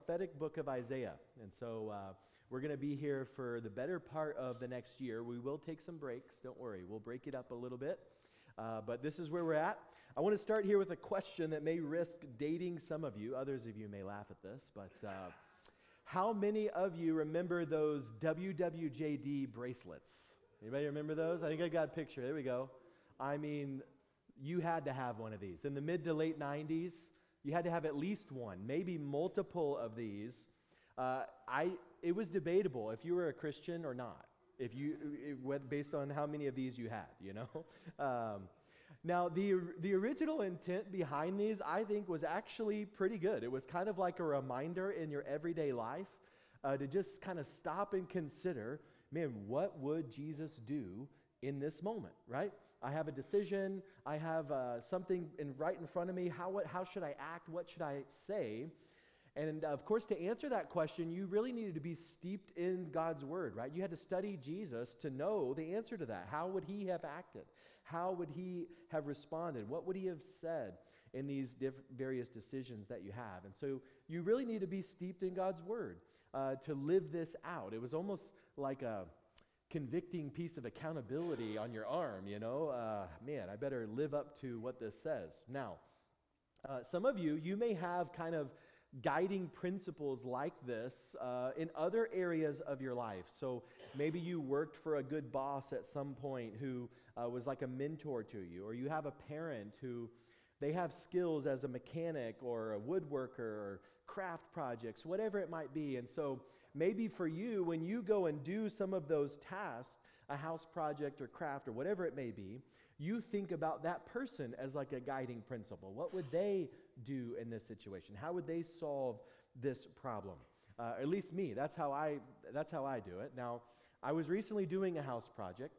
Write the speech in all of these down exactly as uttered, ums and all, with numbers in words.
Prophetic book of Isaiah. And so uh, we're going to be here for the better part of the next year. We will take some breaks. Don't worry. We'll break it up a little bit. Uh, but this is where we're at. I want to start here with a question that may risk dating some of you. Others of you may laugh at this. But uh, how many of you remember those W W J D bracelets? Anybody remember those? I think I got a picture. There we go. I mean, you had to have one of these. In the mid to late nineties, you had to have at least one, maybe multiple of these. Uh, I it was debatable if you were a Christian or not, if you it, based on how many of these you had, you know. Um, now, the the original intent behind these, I think, was actually pretty good. It was kind of like a reminder in your everyday life uh, to just kind of stop and consider, man, what would Jesus do in this moment, right? I have a decision, I have uh, something in, right in front of me, how, what, how should I act, what should I say? And of course, to answer that question, you really needed to be steeped in God's Word, right? You had to study Jesus to know the answer to that. How would he have acted? How would he have responded? What would he have said in these diff- various decisions that you have? And so you really need to be steeped in God's Word uh, to live this out. It was almost like a convicting piece of accountability on your arm, you know, uh, man, I better live up to what this says. Now, uh, some of you, you may have kind of guiding principles like this uh, in other areas of your life. So maybe you worked for a good boss at some point who uh, was like a mentor to you, or you have a parent who they have skills as a mechanic or a woodworker or craft projects, whatever it might be. And so maybe for you, when you go and do some of those tasks, a house project or craft or whatever it may be, you think about that person as like a guiding principle. What would they do in this situation? How would they solve this problem? Uh, at least me, that's how I that's how I do it. Now, I was recently doing a house project,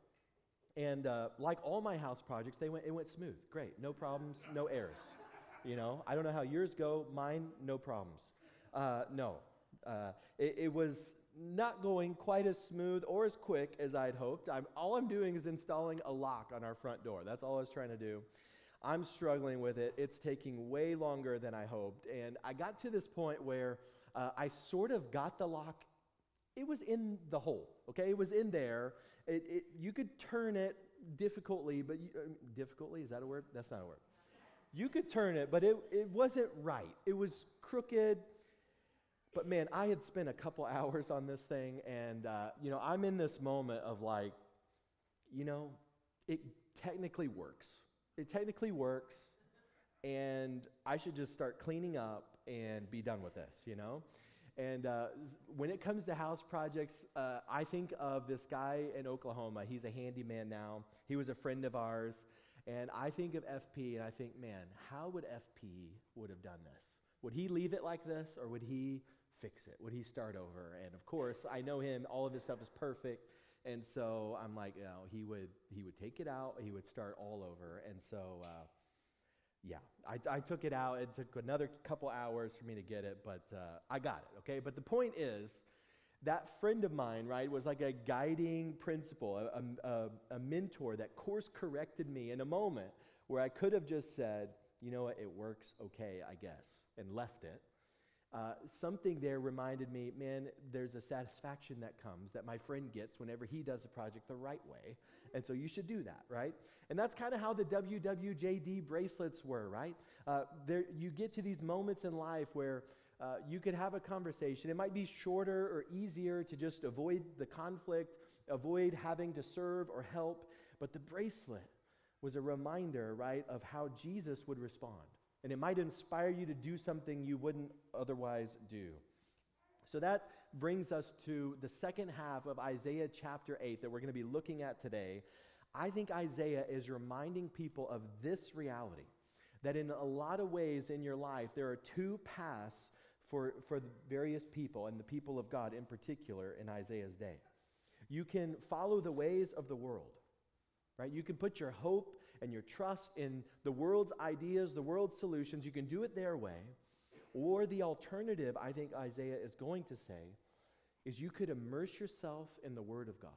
and uh, like all my house projects, they went it went smooth, great, no problems, no errors. You know, I don't know how yours go. Mine, no problems. Uh, no. Uh, it, it was not going quite as smooth or as quick as I'd hoped. I'm, all I'm doing is installing a lock on our front door. That's all I was trying to do. I'm struggling with it. It's taking way longer than I hoped. And I got to this point where uh, I sort of got the lock. It was in the hole, okay? It was in there. It, it, you could turn it difficultly, but you, uh, difficultly, is that a word? That's not a word. You could turn it, but it, it wasn't right. It was crooked. But man, I had spent a couple hours on this thing, and uh, you know, I'm in this moment of like, you know, it technically works. It technically works, and I should just start cleaning up and be done with this, you know? And uh, when it comes to house projects, uh, I think of this guy in Oklahoma. He's a handyman now. He was a friend of ours, and I think of F P, and I think, man, how would F P would have done this? Would he leave it like this, or would he fix it? Would he start over? And of course, I know him, all of his stuff is perfect. And so I'm like, you know, he would he would take it out, he would start all over. And so, uh, yeah, I, I took it out. It took another couple hours for me to get it, but uh, I got it, okay? But the point is, that friend of mine, right, was like a guiding principle, a, a, a mentor that course corrected me in a moment where I could have just said, you know what, it works okay, I guess, and left it. Uh, something there reminded me, man, there's a satisfaction that comes that my friend gets whenever he does a project the right way. And so you should do that, right? And that's kind of how the W W J D bracelets were, right? Uh, there, you get to these moments in life where uh, you could have a conversation. It might be shorter or easier to just avoid the conflict, avoid having to serve or help. But the bracelet was a reminder, right, of how Jesus would respond. And it might inspire you to do something you wouldn't otherwise do. So that brings us to the second half of Isaiah chapter eight that we're going to be looking at today. I think Isaiah is reminding people of this reality, that in a lot of ways in your life, there are two paths for, for the various people, and the people of God in particular in Isaiah's day. You can follow the ways of the world. Right? You can put your hope and your trust in the world's ideas, the world's solutions. You can do it their way. Or the alternative, I think Isaiah is going to say, is you could immerse yourself in the Word of God.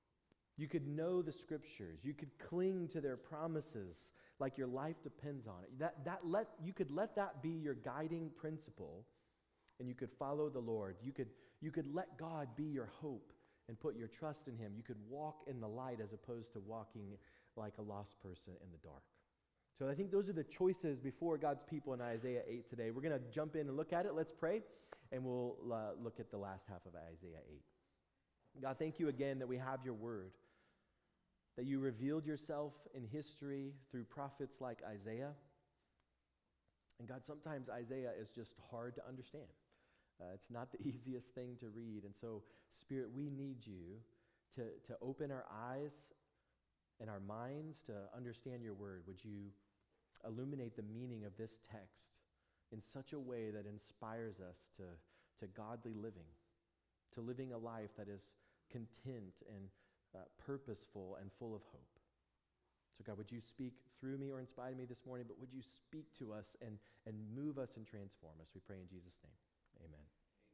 You could know the Scriptures. You could cling to their promises like your life depends on it. That, that let, you could let that be your guiding principle and you could follow the Lord. You could, you could let God be your hope and put your trust in him. You could walk in the light as opposed to walking like a lost person in the dark. So I think those are the choices before God's people in Isaiah eight today. We're going to jump in and look at it. Let's pray, and we'll uh, look at the last half of Isaiah eight. God, thank you again that we have your word, that you revealed yourself in history through prophets like Isaiah. And God, sometimes Isaiah is just hard to understand. Uh, it's not the easiest thing to read. And so, Spirit, we need you to, to open our eyes and our minds to understand your word. Would you illuminate the meaning of this text in such a way that inspires us to, to godly living, to living a life that is content and uh, purposeful and full of hope. So God, would you speak through me or inspire me this morning, but would you speak to us and, and move us and transform us? We pray in Jesus' name. Amen.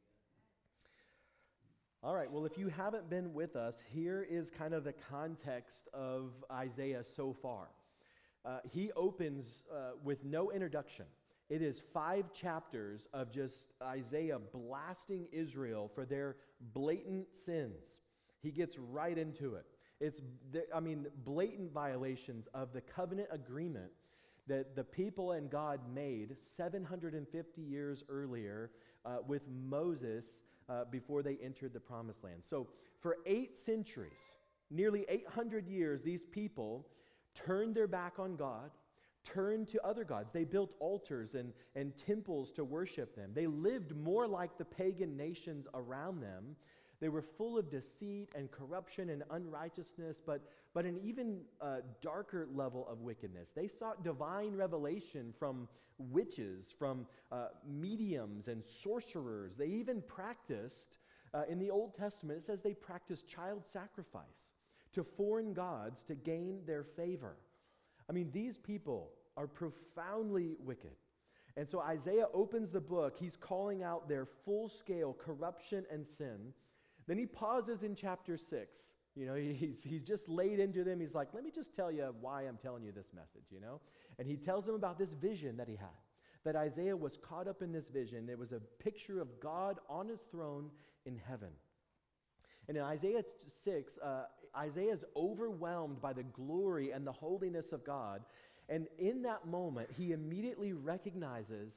All right, well, if you haven't been with us, here is kind of the context of Isaiah so far. Uh, he opens uh, with no introduction. It is five chapters of just Isaiah blasting Israel for their blatant sins. He gets right into it. It's, I mean, blatant violations of the covenant agreement that the people and God made seven hundred fifty years earlier uh, with Moses uh, before they entered the promised land. So for eight centuries, nearly eight hundred years, these people turned their back on God, turned to other gods. They built altars and, and temples to worship them. They lived more like the pagan nations around them. They were full of deceit and corruption and unrighteousness, but, but an even uh, darker level of wickedness. They sought divine revelation from witches, from uh, mediums and sorcerers. They even practiced, uh, in the Old Testament, it says they practiced child sacrifice to foreign gods to gain their favor. I mean, these people are profoundly wicked. And so Isaiah opens the book. He's calling out their full-scale corruption and sin. Then he pauses in chapter six. You know, he's, he's just laid into them. He's like, let me just tell you why I'm telling you this message, you know. And he tells them about this vision that he had, that Isaiah was caught up in this vision. It was a picture of God on his throne in heaven. And in Isaiah six, uh, Isaiah is overwhelmed by the glory and the holiness of God. And in that moment, he immediately recognizes,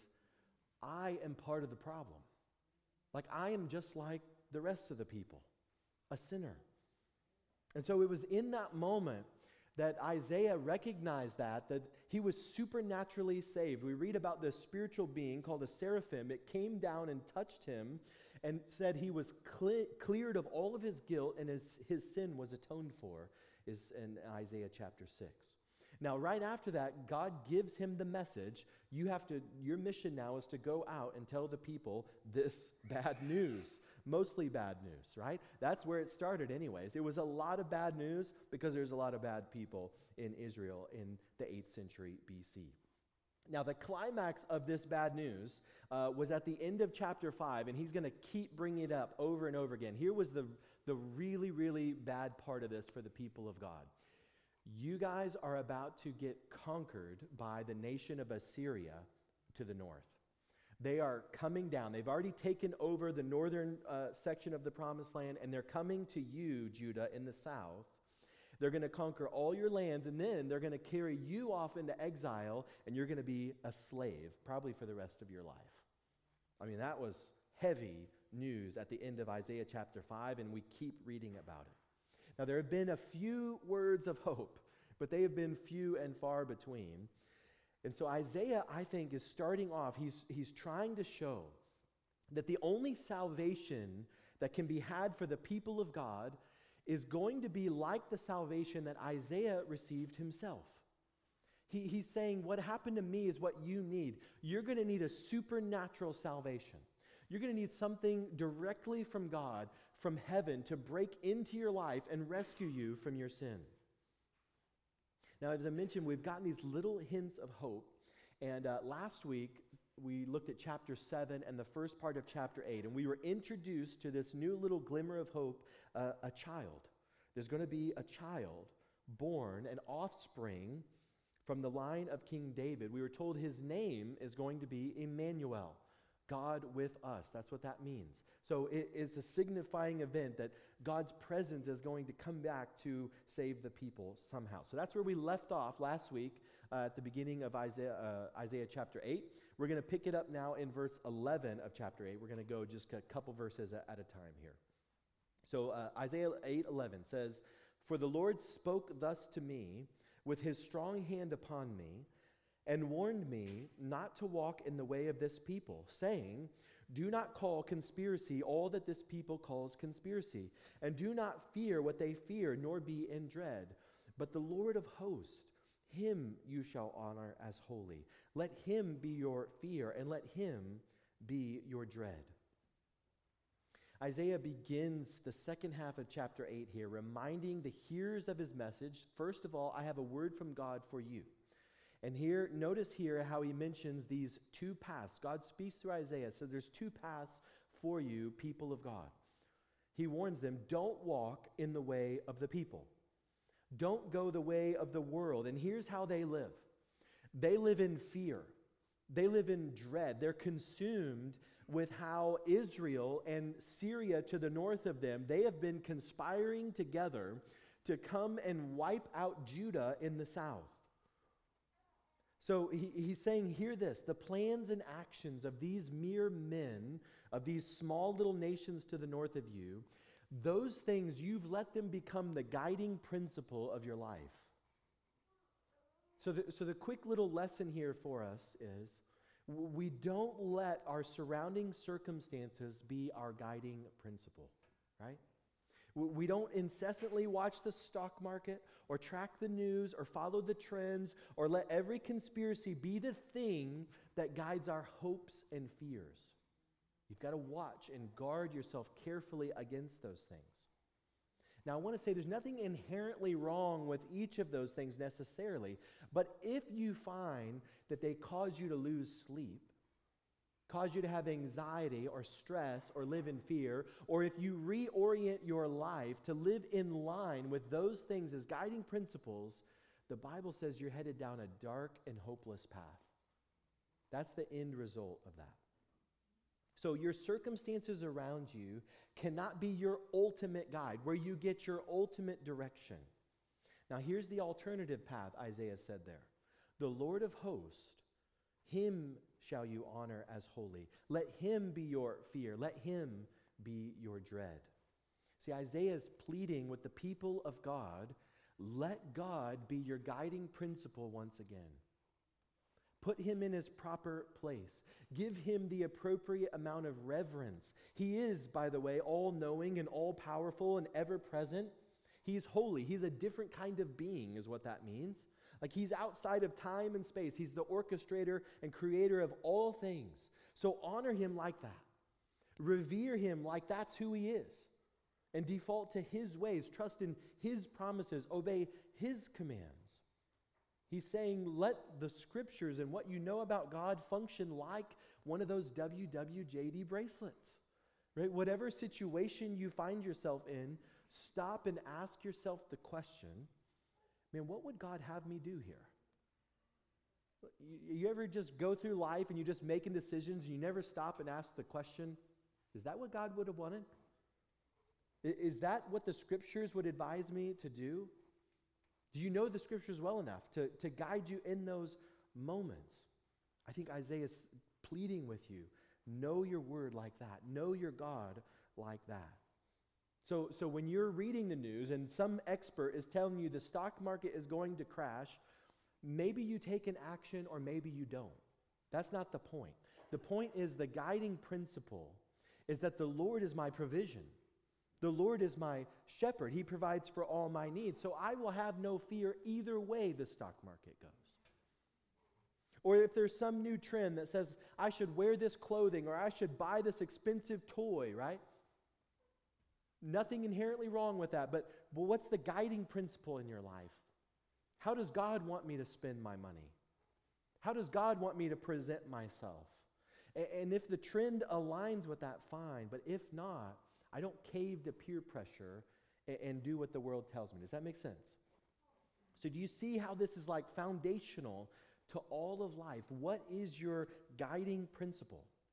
I am part of the problem. Like, I am just like the rest of the people, a sinner. And so it was in that moment that Isaiah recognized that, that he was supernaturally saved. We read about this spiritual being called a seraphim. It came down and touched him and said he was cle- cleared of all of his guilt and his, his sin was atoned for, is in Isaiah chapter six. Now, right after that, God gives him the message. You have to, your mission now is to go out and tell the people this bad news. Mostly bad news, right? That's where it started anyways. It was a lot of bad news because there's a lot of bad people in Israel in the eighth century B C. Now, the climax of this bad news uh, was at the end of chapter five, and he's going to keep bringing it up over and over again. Here was the, the really, really bad part of this for the people of God. You guys are about to get conquered by the nation of Assyria to the north. They are coming down. They've already taken over the northern uh, section of the promised land, and they're coming to you, Judah, in the south. They're going to conquer all your lands, and then they're going to carry you off into exile, and you're going to be a slave, probably for the rest of your life. I mean, that was heavy news at the end of Isaiah chapter five, and we keep reading about it. Now, there have been a few words of hope, but they have been few and far between. And so Isaiah, I think, is starting off, he's, he's trying to show that the only salvation that can be had for the people of God is going to be like the salvation that Isaiah received himself. He, he's saying, what happened to me is what you need. You're going to need a supernatural salvation. You're going to need something directly from God, from heaven, to break into your life and rescue you from your sin. Now, as I mentioned, we've gotten these little hints of hope. And uh, last week, we looked at chapter seven and the first part of chapter eight. And we were introduced to this new little glimmer of hope, uh, a child. There's going to be a child born, an offspring from the line of King David. We were told his name is going to be Emmanuel, God with us. That's what that means. So it, it's a signifying event that God's presence is going to come back to save the people somehow. So that's where we left off last week uh, at the beginning of Isaiah, uh, Isaiah chapter eight. We're going to pick it up now in verse eleven of chapter eight. We're going to go just a couple verses at, at a time here. So uh, Isaiah eight eleven says, "For the Lord spoke thus to me with his strong hand upon me, and warned me not to walk in the way of this people, saying, do not call conspiracy all that this people calls conspiracy, and do not fear what they fear, nor be in dread. But the Lord of hosts, him you shall honor as holy. Let him be your fear, and let him be your dread." Isaiah begins the second half of chapter eight here, reminding the hearers of his message, first of all, I have a word from God for you. And here, notice here how he mentions these two paths. God speaks through Isaiah, so there's two paths for you, people of God. He warns them, don't walk in the way of the people. Don't go the way of the world. And here's how they live. They live in fear. They live in dread. They're consumed with how Israel and Syria to the north of them, they have been conspiring together to come and wipe out Judah in the south. So he, he's saying, hear this, the plans and actions of these mere men, of these small little nations to the north of you, those things, you've let them become the guiding principle of your life. So the, so the quick little lesson here for us is, we don't let our surrounding circumstances be our guiding principle, right? We don't incessantly watch the stock market or track the news or follow the trends or let every conspiracy be the thing that guides our hopes and fears. You've got to watch and guard yourself carefully against those things. Now, I want to say there's nothing inherently wrong with each of those things necessarily, but if you find that they cause you to lose sleep, cause you to have anxiety or stress or live in fear, or if you reorient your life to live in line with those things as guiding principles, the Bible says you're headed down a dark and hopeless path. That's the end result of that. So your circumstances around you cannot be your ultimate guide, where you get your ultimate direction. Now here's the alternative path Isaiah said there. The Lord of hosts, him shall you honor as holy. Let him be your fear. Let him be your dread. See, Isaiah is pleading with the people of God, let God be your guiding principle once again. Put him in his proper place. Give him the appropriate amount of reverence. He is, by the way, all-knowing and all-powerful and ever-present. He's holy. He's a different kind of being, is what that means. Like he's outside of time and space. He's the orchestrator and creator of all things. So honor him like that. Revere him like that's who he is. And default to his ways. Trust in his promises. Obey his commands. He's saying, let the scriptures and what you know about God function like one of those W W J D bracelets. Right? Whatever situation you find yourself in, stop and ask yourself the question, man, what would God have me do here? You, you ever just go through life and you're just making decisions and you never stop and ask the question, is that what God would have wanted? Is that what the scriptures would advise me to do? Do you know the scriptures well enough to, to guide you in those moments? I think Isaiah is pleading with you. Know your word like that. Know your God like that. So, so when you're reading the news and some expert is telling you the stock market is going to crash, maybe you take an action or maybe you don't. That's not the point. The point is the guiding principle is that the Lord is my provision. The Lord is my shepherd. He provides for all my needs. So I will have no fear either way the stock market goes. Or if there's some new trend that says I should wear this clothing or I should buy this expensive toy, right? Nothing inherently wrong with that. But, but what's the guiding principle in your life? How does God want me to spend my money? How does God want me to present myself? And, and if the trend aligns with that, fine. But if not, I don't cave to peer pressure and, and do what the world tells me. Does that make sense? So do you see how this is like foundational to all of life? What is your guiding principle?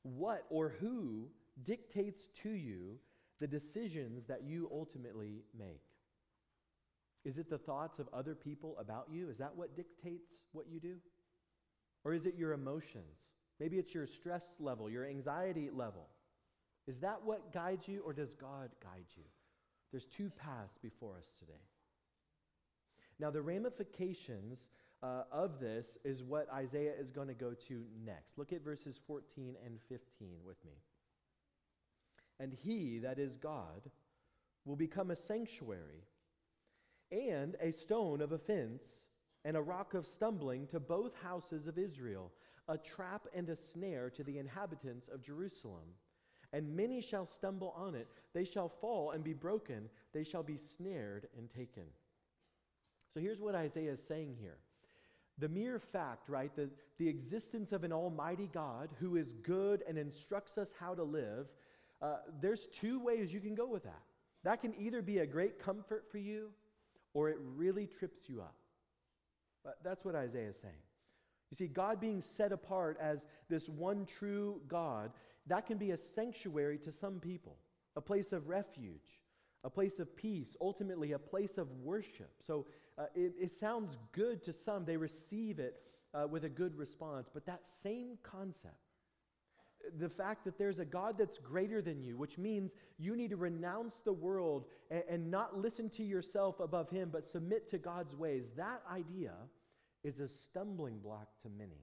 What or who dictates to you the decisions that you ultimately make? Is it the thoughts of other people about you? Is that what dictates what you do? Or is it your emotions? Maybe it's your stress level, your anxiety level. Is that what guides you, or does God guide you? There's two paths before us today. Now, the ramifications uh, of this is what Isaiah is going to go to next. Look at verses fourteen and fifteen with me. And he, that is God, will become a sanctuary and a stone of offense and a rock of stumbling to both houses of Israel, a trap and a snare to the inhabitants of Jerusalem. And many shall stumble on it. They shall fall and be broken. They shall be snared and taken. So here's what Isaiah is saying here. The mere fact, right, the, the existence of an almighty God who is good and instructs us how to live, uh, there's two ways you can go with that. That can either be a great comfort for you, or it really trips you up. But that's what Isaiah is saying. You see, God being set apart as this one true God, that can be a sanctuary to some people, a place of refuge, a place of peace, ultimately a place of worship. So uh, it, it sounds good to some. They receive it uh, with a good response. But that same concept, the fact that there's a God that's greater than you, which means you need to renounce the world and, and not listen to yourself above him, but submit to God's ways, that idea is a stumbling block to many.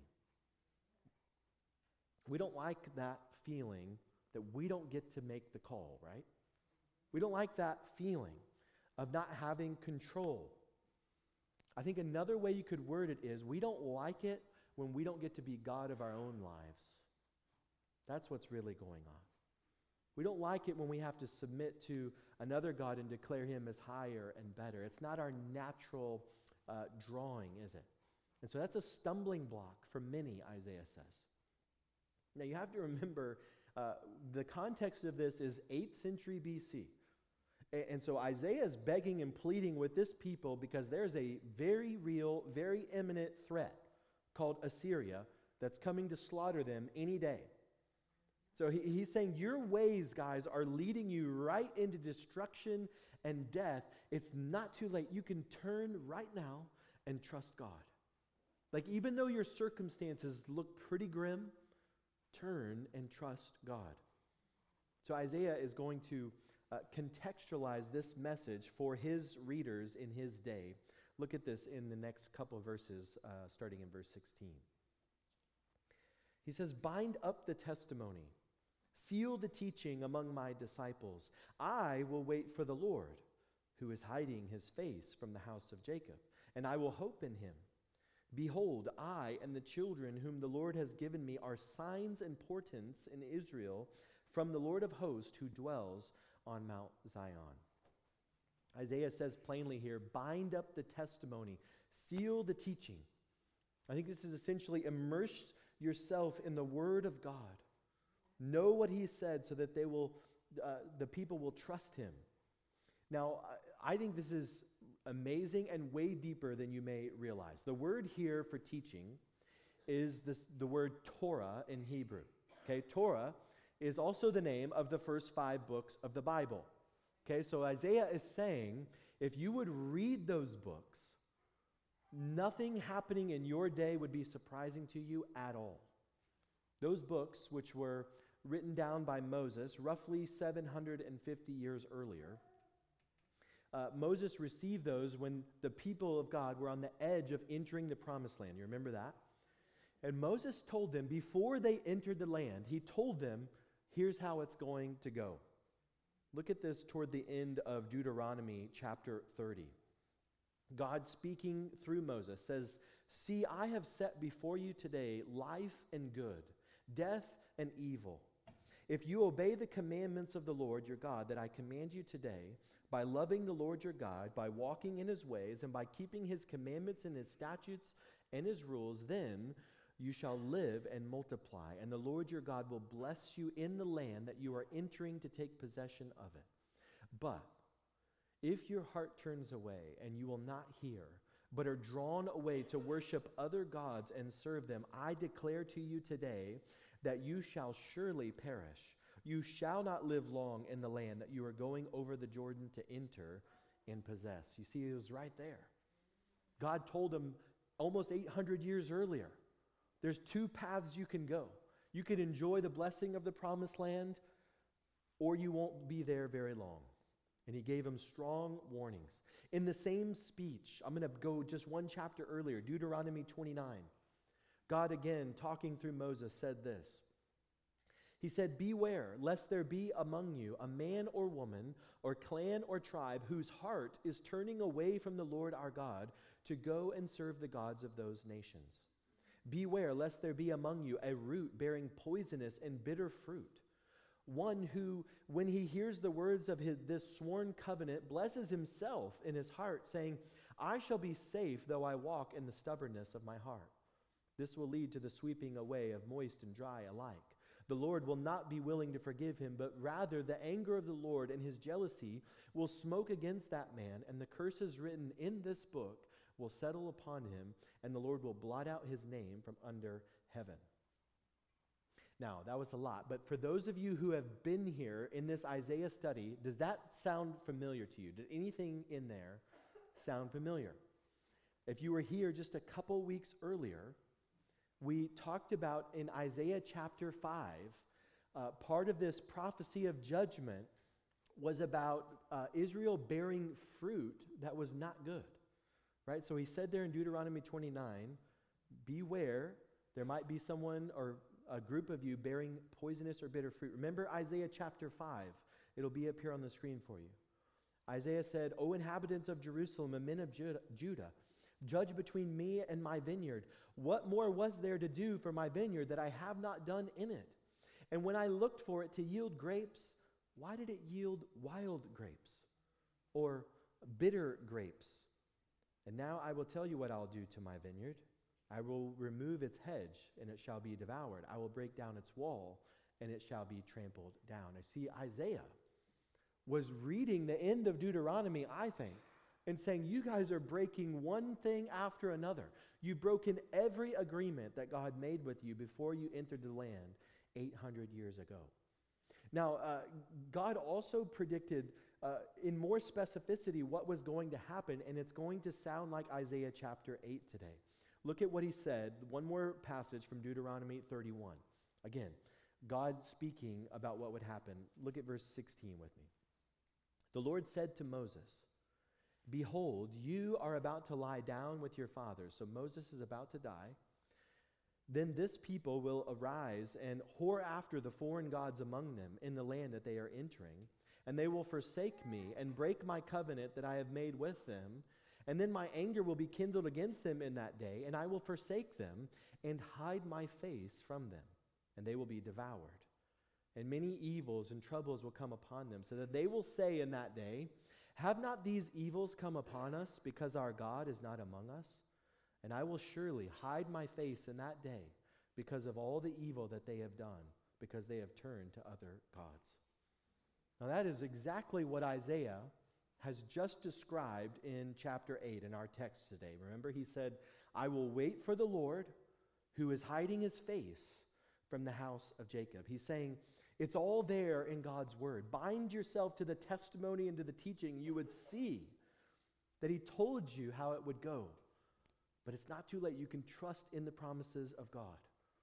We don't like that feeling that we don't get to make the call, right? We don't like that feeling of not having control. I think another way you could word it is, we don't like it when we don't get to be God of our own lives. That's what's really going on. We don't like it when we have to submit to another God and declare him as higher and better. It's not our natural uh, drawing, is it? And so that's a stumbling block for many, Isaiah says. Now you have to remember, uh, the context of this is eighth century B C. And, and so Isaiah is begging and pleading with this people because there's a very real, very imminent threat called Assyria that's coming to slaughter them any day. So he, he's saying, your ways, guys, are leading you right into destruction and death. It's not too late. You can turn right now and trust God. Like, even though your circumstances look pretty grim, turn and trust God. So Isaiah is going to uh, contextualize this message for his readers in his day. Look at this in the next couple of verses, uh, starting in verse sixteen. He says, bind up the testimony, seal the teaching among my disciples. I will wait for the Lord, who is hiding his face from the house of Jacob, and I will hope in him. Behold, I and the children whom the Lord has given me are signs and portents in Israel from the Lord of hosts who dwells on Mount Zion. Isaiah says plainly here, bind up the testimony, seal the teaching. I think this is essentially immerse yourself in the Word of God. Know what he said so that they will, uh, the people will trust him. Now, I think this is amazing and way deeper than you may realize. The word here for teaching is this, the word Torah in Hebrew. Okay, Torah is also the name of the first five books of the Bible. Okay, so Isaiah is saying, if you would read those books, nothing happening in your day would be surprising to you at all. Those books, which were written down by Moses roughly seven hundred fifty years earlier, Uh, Moses received those when the people of God were on the edge of entering the promised land. You remember that? And Moses told them, before they entered the land, he told them, here's how it's going to go. Look at this toward the end of Deuteronomy chapter thirty. God speaking through Moses says, see, I have set before you today life and good, death and evil. If you obey the commandments of the Lord your God that I command you today, by loving the Lord your God, by walking in his ways, and by keeping his commandments and his statutes and his rules, then you shall live and multiply, and the Lord your God will bless you in the land that you are entering to take possession of it. But if your heart turns away and you will not hear, but are drawn away to worship other gods and serve them, I declare to you today that you shall surely perish. You shall not live long in the land that you are going over the Jordan to enter and possess. You see, it was right there. God told him almost eight hundred years earlier, there's two paths you can go. You can enjoy the blessing of the promised land, or you won't be there very long. And he gave him strong warnings. In the same speech, I'm going to go just one chapter earlier, Deuteronomy twenty-nine. God again, talking through Moses, said this. He said, beware, lest there be among you a man or woman or clan or tribe whose heart is turning away from the Lord our God to go and serve the gods of those nations. Beware, lest there be among you a root bearing poisonous and bitter fruit. One who, when he hears the words of his, this sworn covenant, blesses himself in his heart, saying, I shall be safe though I walk in the stubbornness of my heart. This will lead to the sweeping away of moist and dry alike. The Lord will not be willing to forgive him, but rather the anger of the Lord and his jealousy will smoke against that man, and the curses written in this book will settle upon him, and the Lord will blot out his name from under heaven. Now, that was a lot, but for those of you who have been here in this Isaiah study, does that sound familiar to you? Did anything in there sound familiar? If you were here just a couple weeks earlier, we talked about in Isaiah chapter five, uh, part of this prophecy of judgment was about uh, Israel bearing fruit that was not good, right? So he said there in Deuteronomy twenty-nine, beware, there might be someone or a group of you bearing poisonous or bitter fruit. Remember Isaiah chapter five. It'll be up here on the screen for you. Isaiah said, O inhabitants of Jerusalem and men of Judah, judge between me and my vineyard. What more was there to do for my vineyard that I have not done in it? And when I looked for it to yield grapes, why did it yield wild grapes or bitter grapes? And now I will tell you what I'll do to my vineyard. I will remove its hedge, and it shall be devoured. I will break down its wall, and it shall be trampled down. I see Isaiah was reading the end of Deuteronomy, I think, and saying, you guys are breaking one thing after another. You've broken every agreement that God made with you before you entered the land eight hundred years ago. Now, uh, God also predicted uh, in more specificity what was going to happen, and it's going to sound like Isaiah chapter eight today. Look at what he said, one more passage from Deuteronomy thirty-one. Again, God speaking about what would happen. Look at verse sixteen with me. The Lord said to Moses, behold, you are about to lie down with your fathers. So Moses is about to die. Then this people will arise and whore after the foreign gods among them in the land that they are entering, and they will forsake me and break my covenant that I have made with them. And then my anger will be kindled against them in that day, and I will forsake them and hide my face from them, and they will be devoured. And many evils and troubles will come upon them, so that they will say in that day, have not these evils come upon us because our God is not among us? And I will surely hide my face in that day because of all the evil that they have done, because they have turned to other gods. Now that is exactly what Isaiah has just described in chapter eight in our text today. Remember, he said, I will wait for the Lord who is hiding his face from the house of Jacob. He's saying, it's all there in God's word. Bind yourself to the testimony and to the teaching. You would see that he told you how it would go. But it's not too late. You can trust in the promises of God.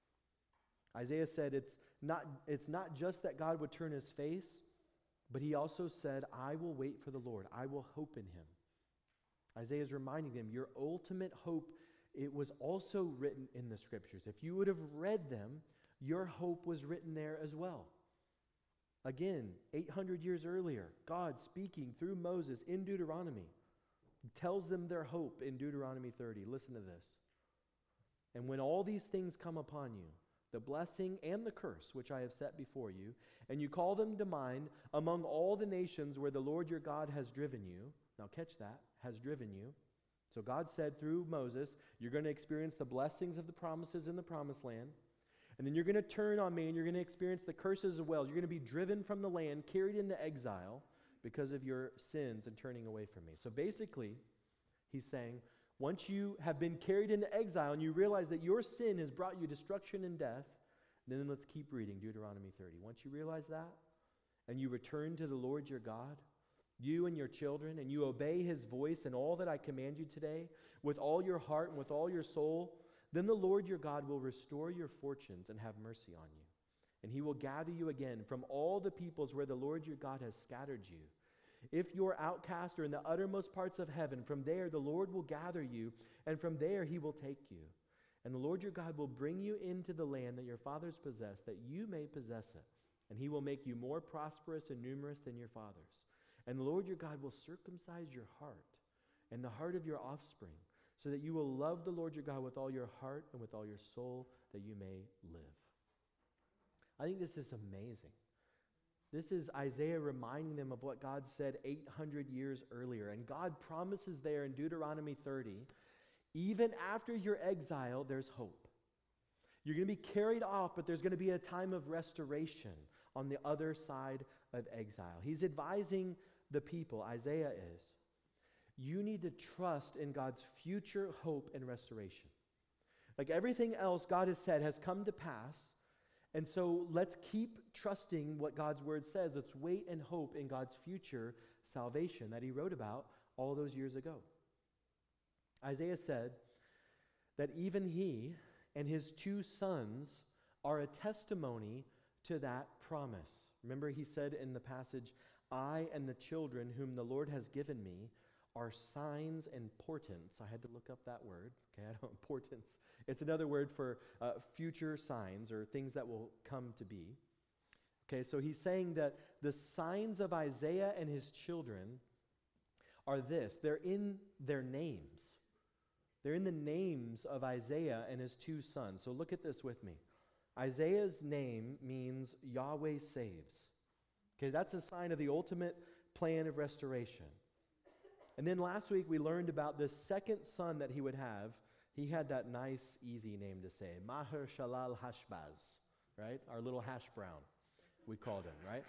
Isaiah said it's not, it's not just that God would turn his face, but he also said, I will wait for the Lord. I will hope in him. Isaiah is reminding them, your ultimate hope, it was also written in the scriptures. If you would have read them, your hope was written there as well. Again, eight hundred years earlier, God speaking through Moses in Deuteronomy tells them their hope in Deuteronomy thirty. Listen to this. And when all these things come upon you, the blessing and the curse which I have set before you, and you call them to mind among all the nations where the Lord your God has driven you. Now catch that, has driven you. So God said through Moses, you're going to experience the blessings of the promises in the promised land. And then you're going to turn on me and you're going to experience the curses as well. You're going to be driven from the land, carried into exile because of your sins and turning away from me. So basically, he's saying, once you have been carried into exile and you realize that your sin has brought you destruction and death, Then let's keep reading Deuteronomy thirty. Once you realize that, and you return to the Lord your God, you and your children, and you obey his voice in all that I command you today, with all your heart and with all your soul, then the Lord your God will restore your fortunes and have mercy on you. And he will gather you again from all the peoples where the Lord your God has scattered you. If you're outcast or in the uttermost parts of heaven, from there the Lord will gather you, and from there he will take you. And the Lord your God will bring you into the land that your fathers possessed, that you may possess it. And he will make you more prosperous and numerous than your fathers. And the Lord your God will circumcise your heart and the heart of your offspring, so that you will love the Lord your God with all your heart and with all your soul, that you may live. I think this is amazing. This is Isaiah reminding them of what God said eight hundred years earlier. And God promises there in Deuteronomy thirty, even after your exile, there's hope. You're going to be carried off, but there's going to be a time of restoration on the other side of exile. He's advising the people, Isaiah is, you need to trust in God's future hope and restoration. Like everything else God has said has come to pass, and so let's keep trusting what God's word says. Let's wait and hope in God's future salvation that he wrote about all those years ago. Isaiah said that even he and his two sons are a testimony to that promise. Remember, he said in the passage, I and the children whom the Lord has given me are signs and portents. I had to look up that word. Okay, I don't portents. It's another word for uh, future signs or things that will come to be. Okay, so he's saying that the signs of Isaiah and his children are this. They're in their names. They're in the names of Isaiah and his two sons. So look at this with me. Isaiah's name means Yahweh saves. Okay, that's a sign of the ultimate plan of restoration. And then last week we learned about this second son that he would have. He had that nice, easy name to say, Maher Shalal Hashbaz, right? Our little hash brown, we called him, right?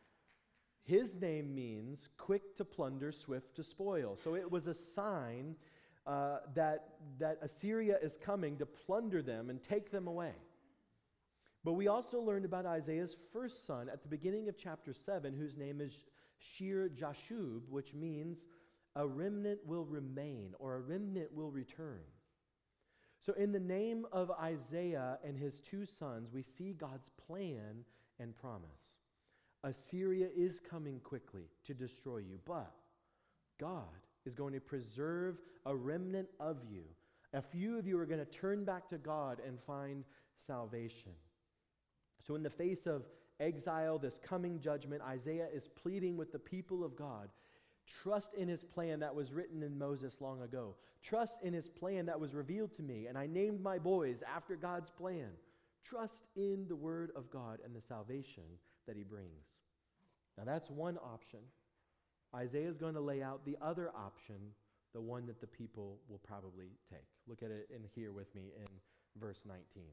His name means quick to plunder, swift to spoil. So it was a sign uh, that, that Assyria is coming to plunder them and take them away. But we also learned about Isaiah's first son at the beginning of chapter seven, whose name is Shir Jashub, which means a remnant will remain, or a remnant will return. So in the name of Isaiah and his two sons, we see God's plan and promise. Assyria is coming quickly to destroy you, but God is going to preserve a remnant of you. A few of you are going to turn back to God and find salvation. So in the face of exile, this coming judgment, Isaiah is pleading with the people of God, trust in his plan that was written in Moses long ago. Trust in his plan that was revealed to me, and I named my boys after God's plan. Trust in the word of God and the salvation that he brings. Now that's one option. Isaiah is going to lay out the other option, the one that the people will probably take. Look at it in here with me in verse nineteen.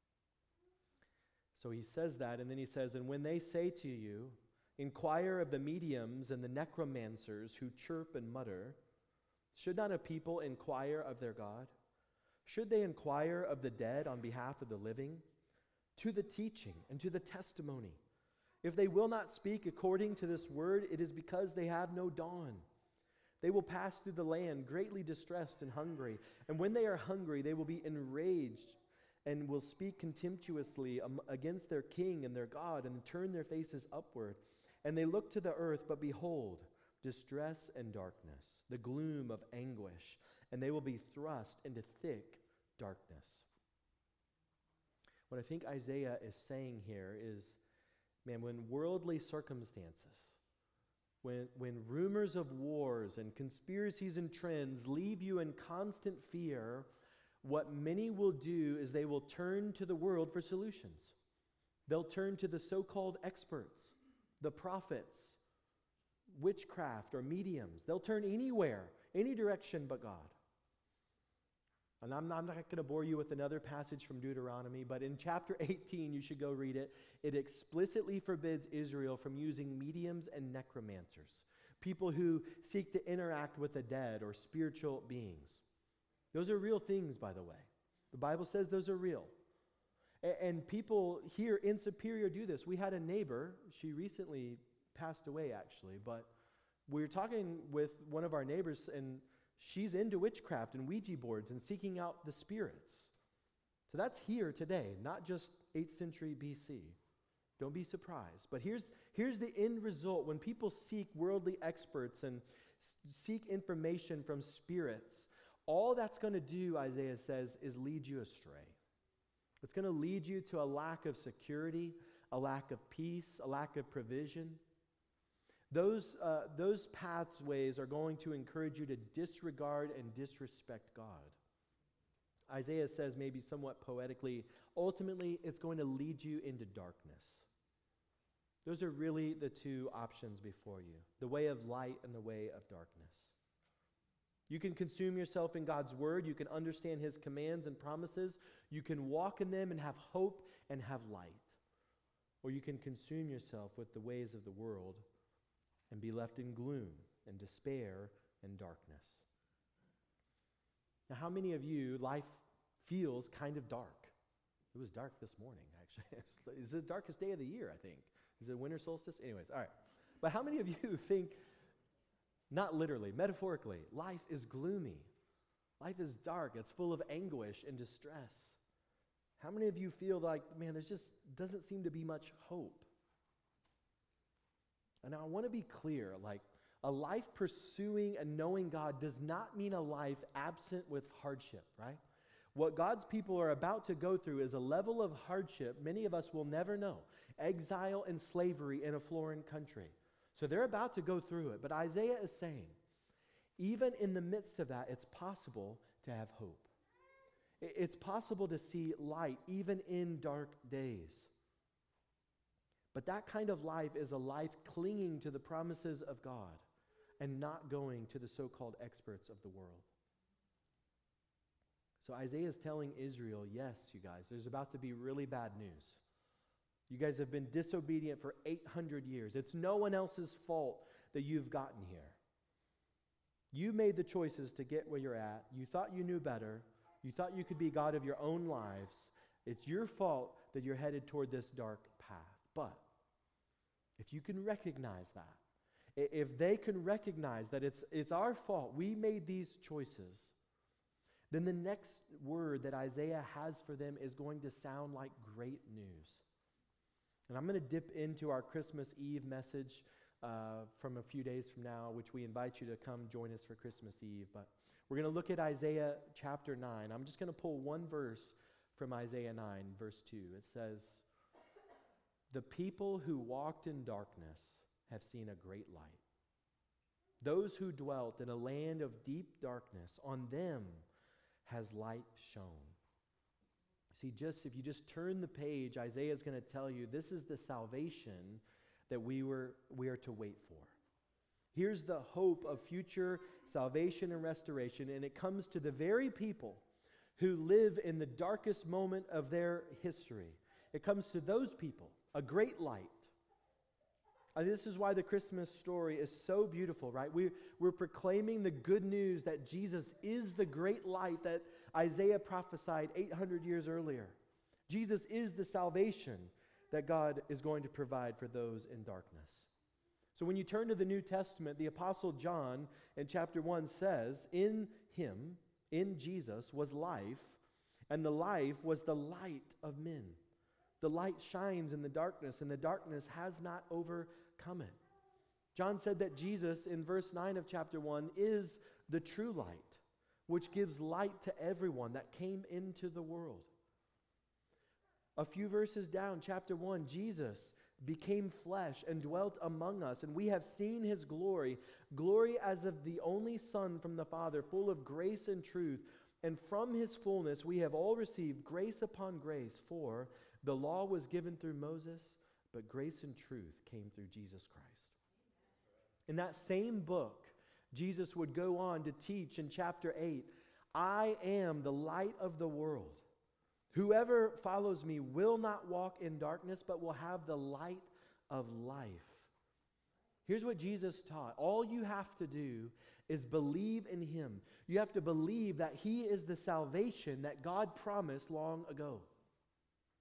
So he says that, and then he says, and when they say to you, inquire of the mediums and the necromancers who chirp and mutter, should not a people inquire of their God? Should they inquire of the dead on behalf of the living? To the teaching and to the testimony. If they will not speak according to this word, it is because they have no dawn. They will pass through the land greatly distressed and hungry, and when they are hungry, they will be enraged and will speak contemptuously um, against their king and their God, and turn their faces upward. And they look to the earth, but behold, distress and darkness, the gloom of anguish, and they will be thrust into thick darkness. What I think Isaiah is saying here is, man, when worldly circumstances, when, when rumors of wars and conspiracies and trends leave you in constant fear, what many will do is they will turn to the world for solutions. They'll turn to the so-called experts, the prophets, witchcraft, or mediums. They'll turn anywhere, any direction but God. And I'm not, I'm not going to bore you with another passage from Deuteronomy, but in chapter eighteen, you should go read it. It explicitly forbids Israel from using mediums and necromancers, people who seek to interact with the dead or spiritual beings. Those are real things, by the way. The Bible says those are real. A- And people here in Superior do this. We had a neighbor, she recently passed away actually, but we were talking with one of our neighbors, and she's into witchcraft and Ouija boards and seeking out the spirits. So that's here today, not just eighth century B C. Don't be surprised. But here's, here's the end result. When people seek worldly experts and s- seek information from spirits, all that's going to do, Isaiah says, is lead you astray. It's going to lead you to a lack of security, a lack of peace, a lack of provision. Those, uh, those pathways are going to encourage you to disregard and disrespect God. Isaiah says, maybe somewhat poetically, ultimately it's going to lead you into darkness. Those are really the two options before you, the way of light and the way of darkness. You can consume yourself in God's word. You can understand his commands and promises. You can walk in them and have hope and have light. Or you can consume yourself with the ways of the world and be left in gloom and despair and darkness. Now, how many of you, life feels kind of dark? It was dark this morning, actually. It's the darkest day of the year, I think. Is it winter solstice? Anyways, all right. But how many of you think, not literally, metaphorically, life is gloomy? Life is dark. It's full of anguish and distress. How many of you feel like, man, there's just doesn't seem to be much hope? And I want to be clear, like, a life pursuing and knowing God does not mean a life absent with hardship, right? What God's people are about to go through is a level of hardship many of us will never know. Exile and slavery in a foreign country. So they're about to go through it. But Isaiah is saying, even in the midst of that, it's possible to have hope. It's possible to see light even in dark days. But that kind of life is a life clinging to the promises of God and not going to the so-called experts of the world. So Isaiah is telling Israel, yes, you guys, there's about to be really bad news. You guys have been disobedient for eight hundred years. It's no one else's fault that you've gotten here. You made the choices to get where you're at. You thought you knew better. You thought you could be God of your own lives. It's your fault that you're headed toward this dark path. But if you can recognize that, if they can recognize that it's, it's our fault, we made these choices, then the next word that Isaiah has for them is going to sound like great news. And I'm going to dip into our Christmas Eve message uh, from a few days from now, which we invite you to come join us for Christmas Eve. But we're going to look at Isaiah chapter nine. I'm just going to pull one verse from Isaiah nine, verse two. It says, "The people who walked in darkness have seen a great light. Those who dwelt in a land of deep darkness, on them has light shone." See, just if you just turn the page, Isaiah is going to tell you this is the salvation that we were we are to wait for. Here's the hope of future salvation and restoration, and it comes to the very people who live in the darkest moment of their history. It comes to those people, a great light. And this is why the Christmas story is so beautiful, right? We, we're proclaiming the good news that Jesus is the great light that Isaiah prophesied eight hundred years earlier. Jesus is the salvation that God is going to provide for those in darkness. So when you turn to the New Testament, the Apostle John in chapter one says, "In him, in Jesus, was life, and the life was the light of men. The light shines in the darkness, and the darkness has not overcome it." John said that Jesus, in verse nine of chapter one, is the true light, which gives light to everyone that came into the world. A few verses down, chapter one, Jesus became flesh and dwelt among us, and we have seen his glory, glory as of the only Son from the Father, full of grace and truth. And from his fullness we have all received grace upon grace, for the law was given through Moses, but grace and truth came through Jesus Christ. In that same book, Jesus would go on to teach in chapter eight, "I am the light of the world. Whoever follows me will not walk in darkness, but will have the light of life." Here's what Jesus taught. All you have to do is believe in him. You have to believe that he is the salvation that God promised long ago.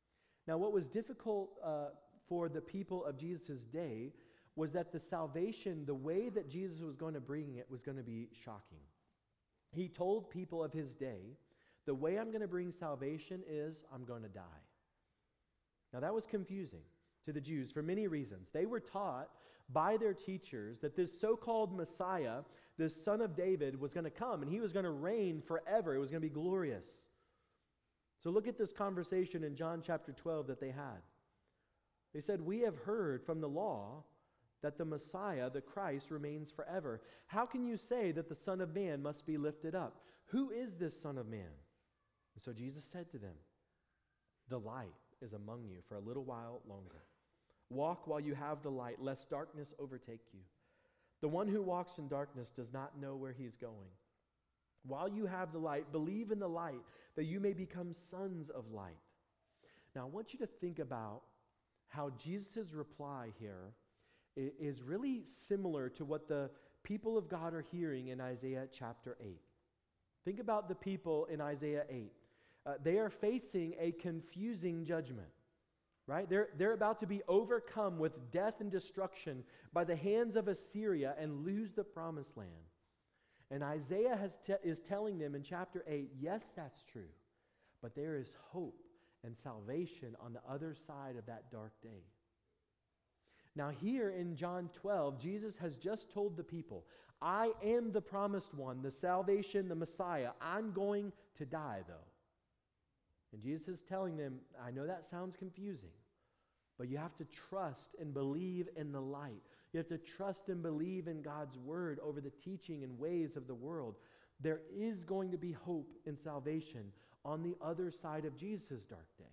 Now, what was difficult uh, for the people of Jesus' day was that the salvation, the way that Jesus was going to bring it, was going to be shocking. He told people of his day, the way I'm going to bring salvation is I'm going to die. Now, that was confusing to the Jews for many reasons. They were taught by their teachers that this so-called Messiah, this son of David, was going to come and he was going to reign forever. It was going to be glorious. So look at this conversation in John chapter twelve that they had. They said, "We have heard from the law that the Messiah, the Christ, remains forever. How can you say that the Son of Man must be lifted up? Who is this Son of Man?" And so Jesus said to them, "The light is among you for a little while longer. Walk while you have the light, lest darkness overtake you. The one who walks in darkness does not know where he is going. While you have the light, believe in the light, that you may become sons of light." Now, I want you to think about how Jesus' reply here is really similar to what the people of God are hearing in Isaiah chapter eight. Think about the people in Isaiah eight. Uh, they are facing a confusing judgment, right? They're, they're about to be overcome with death and destruction by the hands of Assyria and lose the promised land. And Isaiah has te- is telling them in chapter eight, yes, that's true, but there is hope and salvation on the other side of that dark day. Now here in John twelve, Jesus has just told the people, I am the promised one, the salvation, the Messiah. I'm going to die, though. And Jesus is telling them, I know that sounds confusing, but you have to trust and believe in the light. You have to trust and believe in God's word over the teaching and ways of the world. There is going to be hope and salvation on the other side of Jesus' dark day.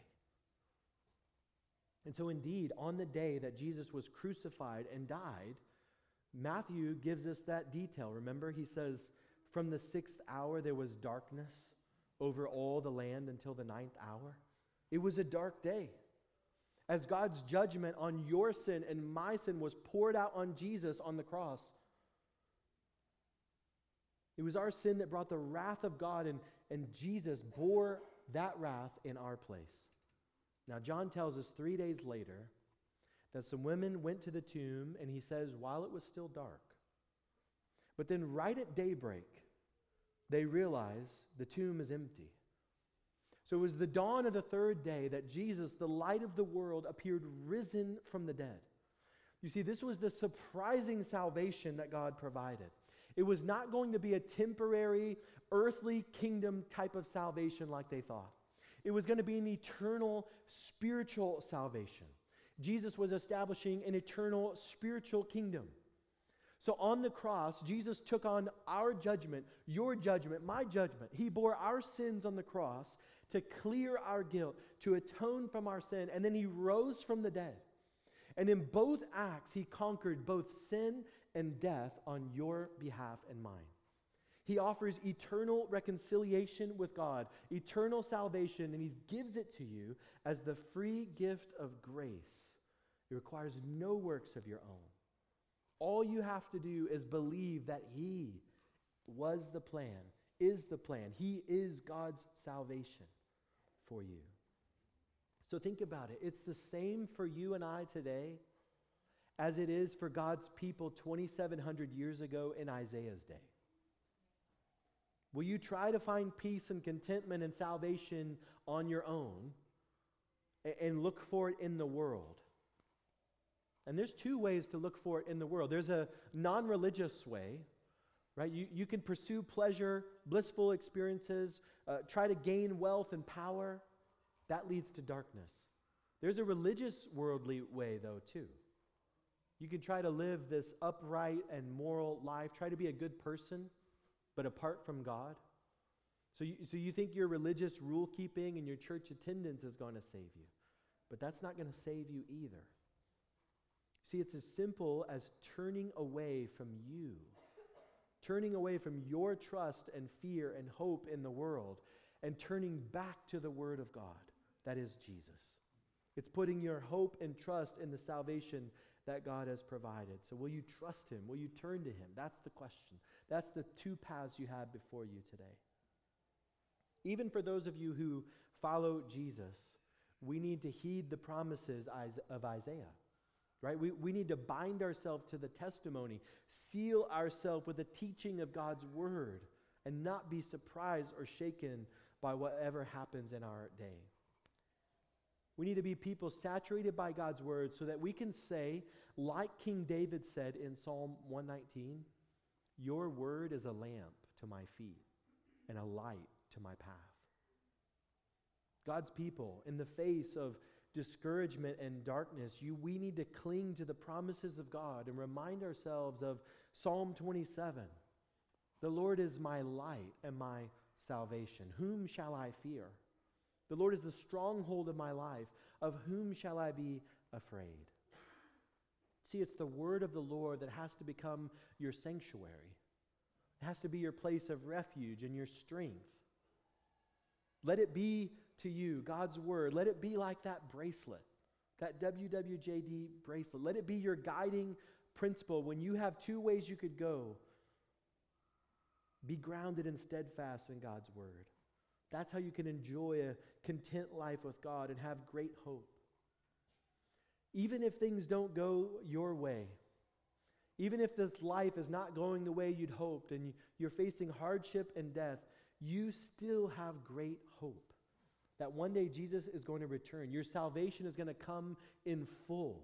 And so indeed, on the day that Jesus was crucified and died, Matthew gives us that detail. Remember, he says, from the sixth hour there was darkness over all the land until the ninth hour. It was a dark day. As God's judgment on your sin and my sin was poured out on Jesus on the cross. It was our sin that brought the wrath of God, and, and Jesus bore that wrath in our place. Now, John tells us three days later that some women went to the tomb, and he says, while it was still dark. But then right at daybreak, they realize the tomb is empty. So it was the dawn of the third day that Jesus, the light of the world, appeared risen from the dead. You see, this was the surprising salvation that God provided. It was not going to be a temporary, earthly kingdom type of salvation like they thought. It was going to be an eternal, spiritual salvation. Jesus was establishing an eternal, spiritual kingdom. So on the cross, Jesus took on our judgment, your judgment, my judgment. He bore our sins on the cross to clear our guilt, to atone from our sin, and then he rose from the dead. And in both acts, he conquered both sin and death on your behalf and mine. He offers eternal reconciliation with God, eternal salvation, and he gives it to you as the free gift of grace. It requires no works of your own. All you have to do is believe that he was the plan, is the plan. He is God's salvation for you. So think about it. It's the same for you and I today as it is for God's people twenty-seven hundred years ago in Isaiah's day. Will you try to find peace and contentment and salvation on your own and look for it in the world? And there's two ways to look for it in the world. There's a non-religious way, right? You, you can pursue pleasure, blissful experiences, uh, try to gain wealth and power. That leads to darkness. There's a religious, worldly way, though, too. You can try to live this upright and moral life, try to be a good person, but apart from God. So you, so you think your religious rule-keeping and your church attendance is going to save you. But that's not going to save you either. See, it's as simple as turning away from you, turning away from your trust and fear and hope in the world, and turning back to the Word of God, that is Jesus. It's putting your hope and trust in the salvation that God has provided. So will you trust him? Will you turn to him? That's the question. That's the two paths you have before you today. Even for those of you who follow Jesus, we need to heed the promises of Isaiah. Right? We, we need to bind ourselves to the testimony, seal ourselves with the teaching of God's word, and not be surprised or shaken by whatever happens in our day. We need to be people saturated by God's word so that we can say, like King David said in Psalm one nineteen, your word is a lamp to my feet and a light to my path. God's people, in the face of discouragement and darkness, you, we need to cling to the promises of God and remind ourselves of Psalm twenty-seven. The Lord is my light and my salvation. Whom shall I fear? The Lord is the stronghold of my life. Of whom shall I be afraid? See, it's the word of the Lord that has to become your sanctuary. It has to be your place of refuge and your strength. Let it be to you, God's word. Let it be like that bracelet, that W W J D bracelet. Let it be your guiding principle. When you have two ways you could go, be grounded and steadfast in God's word. That's how you can enjoy a content life with God and have great hope. Even if things don't go your way, even if this life is not going the way you'd hoped and you're facing hardship and death, you still have great hope that one day Jesus is going to return. Your salvation is going to come in full.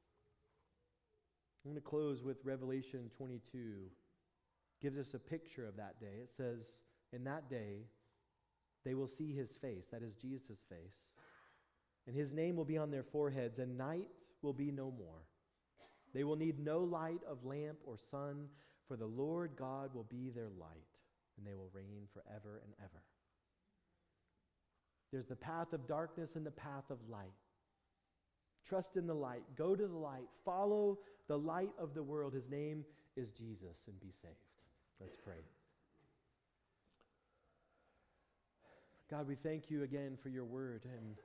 I'm going to close with Revelation twenty-two. Gives us a picture of that day. It says, in that day, they will see his face, that is Jesus' face, and his name will be on their foreheads, and night will be no more. They will need no light of lamp or sun, for the Lord God will be their light, and they will reign forever and ever. There's the path of darkness and the path of light. Trust in the light. Go to the light. Follow the light of the world. His name is Jesus, and be saved. Let's pray. God, we thank you again for your word, and